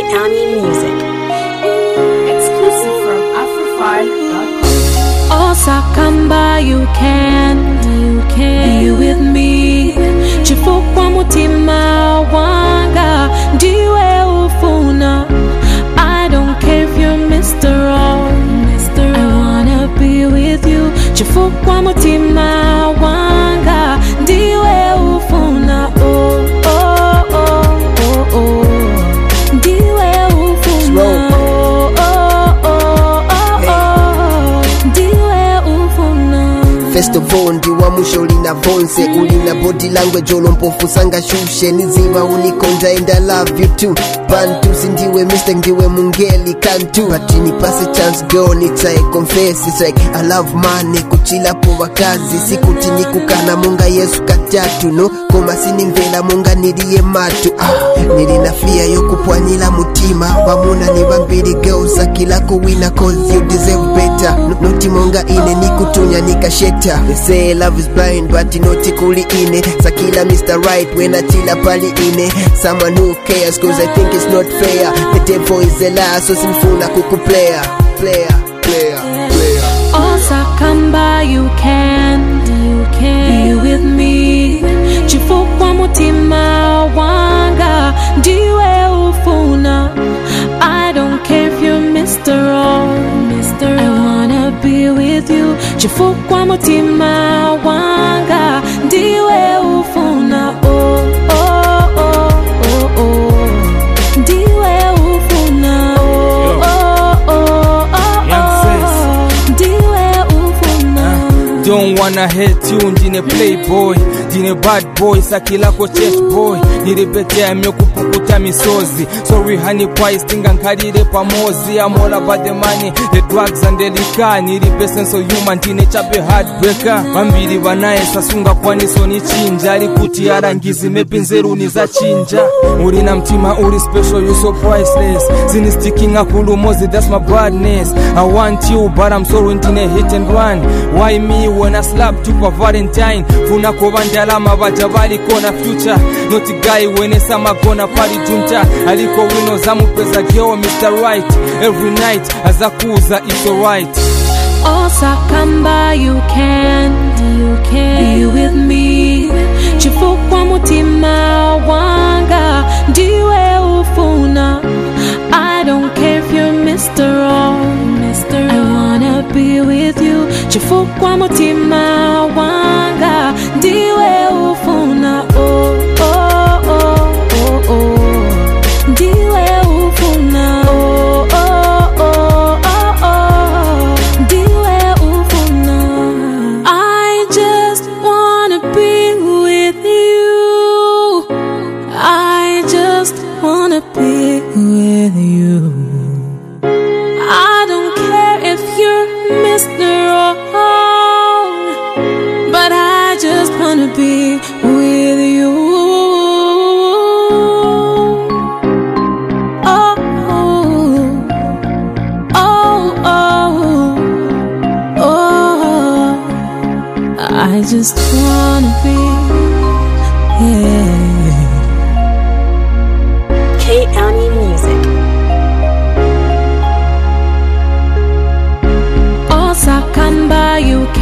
County Music. Exclusive from Afrofile.com. Osakamba, you can be with me. Chifukwa mutima wanga ndiwe ufuna. I don't care if you're Mr. Or Mr. I wanna be with you. Chifukwa mutima wanga ndiwe ufuna. Oh oh oh oh oh. Ndiwe ufuna. Oh oh oh oh oh. Ndiwe ufuna. First of all, ndiwa musho ulina vonse, ulina body language olompofu sanga shushe, niziva unikonda and I love you too. Bantu sindiwe Mr. ndiwe mungeli kantu, but nipase chance girl nitae confess. It's like I love money, kuchila po wakazi, sikuti nikukana munga Yesu katatu no, koma sinimvela munga niliye matu. Nilina fear yokupwanila mutima, wamuna ni vambiri girls akila kuwina cause you deserve better. Noti monga ine nikutunya nikasheta. They say love is blind but inoti kuli ine, sakila Mr. Right when atila pali ine. Someone who cares cause I think it's not fair. The devil is a liar so sinfuna kuku player. Osakamba, you can be with me. Chifukwa mutima wanga ndiwe ufuna. I don't care if you're Mr. Or Mr. I wanna be with you. Chifukwa mutima wanga ndiwe ufuna. Oh oh oh oh oh. Ndiwe ufuna. Oh oh oh oh oh. Ndiwe ufuna. Don't wanna hate you, ndine playboy, ndine bad boy, sakilako church boy, niripetea myokupukuta misozi. Sorry honey boy, stinga nkarire pamozi. I'm all about the money, the drugs and the liquor. Niripe sense of human, ndine chape heartbreaker. Vambiri vanaye sasunga kwaniso ni chinja, alikuti arangizi mepinzeruni za chinja. Urina mtima uri special, you so priceless. Zini sticking akulumozi, that's my badness. I want you but I'm sorry ndine hit and run. Why me when I slap to for Valentine? Funa kovandalama vajabali kona future. Not a guy when it's sama gonna party junta. Aliko wino zamu pesa girl Mr. Right. Every night azakuza it's alright. Osakamba, you can be with me. Chifukwa mutima wanga ndiwe ufuna. I don't care if you're Mr. Or Mr. I wanna be with you. Chifukwa mutima wanga ndiwe ufuna. Oh oh oh oh oh. Ndiwe ufuna. Oh oh oh oh oh. Ndiwe ufuna. I just wanna be with you. I just wanna be with you. I don't care if you're Mr. Wrong, but I just wanna be with you. Oh, oh, oh, oh, I just wanna be, yeah. County Music. Osakamba, you